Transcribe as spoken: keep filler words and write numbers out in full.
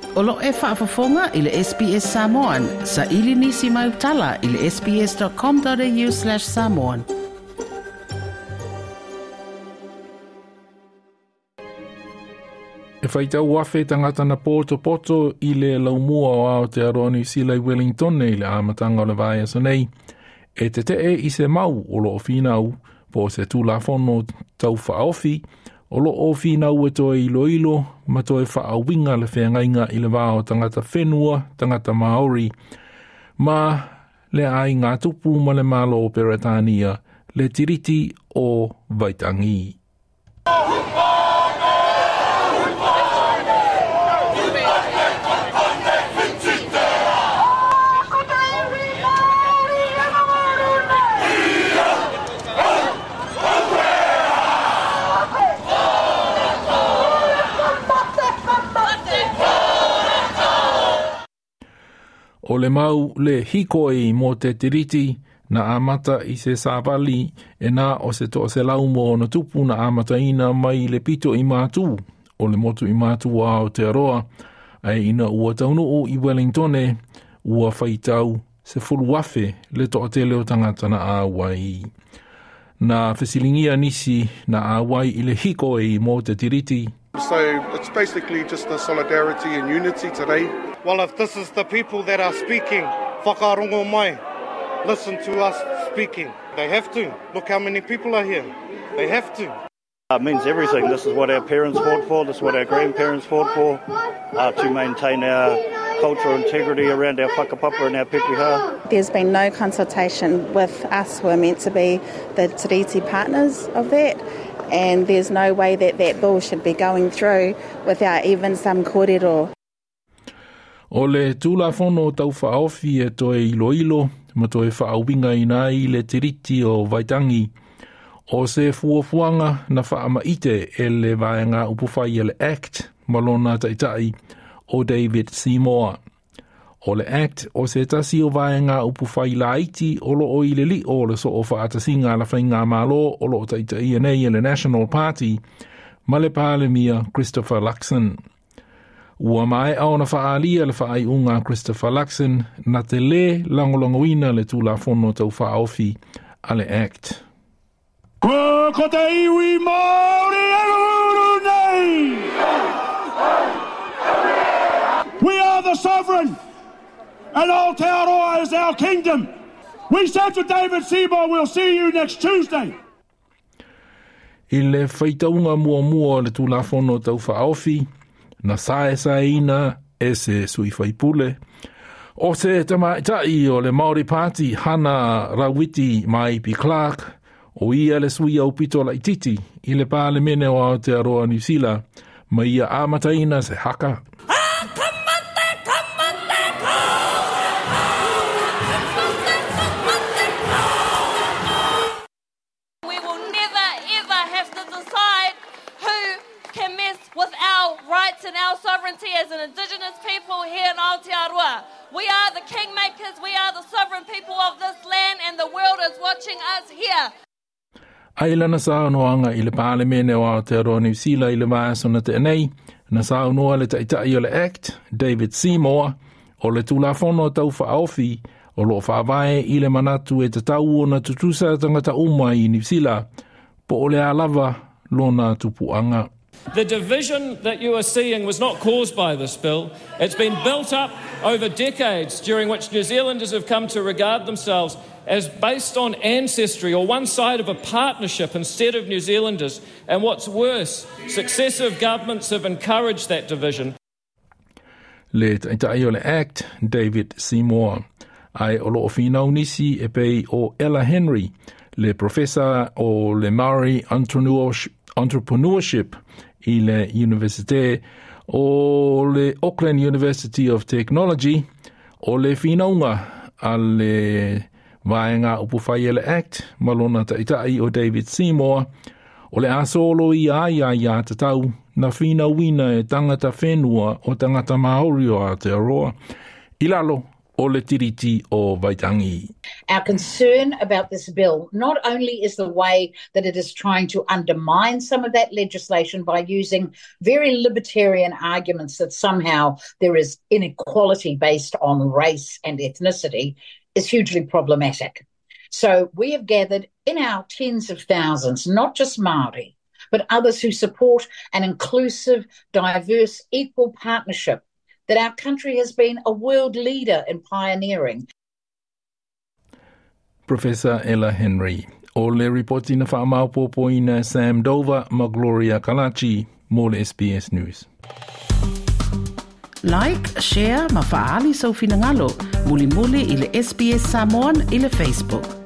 Olo e whaafafonga i le S B S Samoan. Sa ili nisi mai utala i le sbs.com.au slash Samoan. E whaitau wafe tangata na poto poto i le laumua o Aotearoa New Zealand Wellington i le amatanga o le vai aso nei. E te te e i se mau o lo o finau po se tūlafono tau whaofi o lo o finau e toi ilo ilo ma toi whaawinga le whengainga i le wao tangata whenua, tangata Maori ma le ai ngā tupu ma le malo o Peretania le tiriti o Waitangi. O le mau le hikoi mo te tiriti na amata i se sāpali e nā o se toa se lau mo na tupu na amata ina mai le pito i mātū o le motu i mātū a Aotearoa ai ina ua taunu o i Wellingtone ua whaitau se fulu wafe le toa te leo tangata na Awai. Na whesilingia nisi na Awai i le hikoi mo te tiriti. So it's basically just the solidarity and unity today. Well, if this is the people that are speaking, whakarongo mai, listen to us speaking. They have to. Look how many people are here. They have to. It means everything. This is what our parents fought for. This is what our grandparents fought for, uh, to maintain our cultural integrity around our whakapapa and our pepeha. There's been no consultation with us who are meant to be the tiriti partners of that, and there's no way that that bill should be going through without even some kōrero. O le tūlafono tau whaofi e toe ilo ilo, ma toe whaawinga ina i le tiriti o Waitangi. O se fuafuanga na whaamaite e le vaenga upufai e le Act, malona taitai, o David Seymour. O le Act, o se tasi o vaenga upufai la iti, o lo o i le li o le so o whaatasinga la whainga malo, o lo taitai e nei e le National Party, ma le pālemia Christopher Luxon. Ua mai au na whaalia le whaai unga Christopher Luxon na te le langolongoina le tūlafono tau whaofi a le Act. Ko ko te iwi Māori e nei! We are the sovereign, and Aotearoa is our kingdom. We said to David Seymour, we'll see you next Tuesday. I le whaitaunga mua mua le tūlafono tau whaofi, na sae saina e se sui whaipule. O se tamaitai o le Māori Party hana rawiti mai pi Clark, o ia le sui au pito la ititi i le pāle mene o Aotearoa New Zealand, ma ia amataina se haka. And our sovereignty as an Indigenous people here in Aotearoa. We are the kingmakers, we are the sovereign people of this land, and the world is watching us here. Ailana saunoanga i le pāle mene o Aotearoa New Zealand i le maasona te anei, na saunoa le taitai o le Act, David Seymour, o le tūlafono tau whaofi, o lo whaavae i le manatu e te tau o na tutusa tangata uma i New Zealand, po o le alava lona tupuanga. The division that you are seeing was not caused by this bill. It's been built up over decades during which New Zealanders have come to regard themselves as based on ancestry or one side of a partnership instead of New Zealanders. And what's worse, successive governments have encouraged that division. Le taitai o le Act, David Seymour. Ai o lo finau nisi e pei o Ella Henry, le professor o le Maori Entrepreneurship i le Universite o le Auckland University of Technology o le finaunga a le vaenga upufai e le Act malona taitai o David Seymour o le asolo i aia i a tatau na finauina e tangata whenua o tangata Maori o Aotearoa i lalo o le tiriti o Waitangi. Our concern about this bill not only is the way that it is trying to undermine some of that legislation by using very libertarian arguments that somehow there is inequality based on race and ethnicity is hugely problematic. So we have gathered in our tens of thousands, not just Māori, but others who support an inclusive, diverse, equal partnership that our country has been a world leader in pioneering. Professor Ella Henry. O le reporti na whaamaupopo ina Sam Dover ma Gloria Kalachi mo le S B S News. Like, share, ma faali sau finangalo. Muli muli i le S B S Samoan i le Facebook.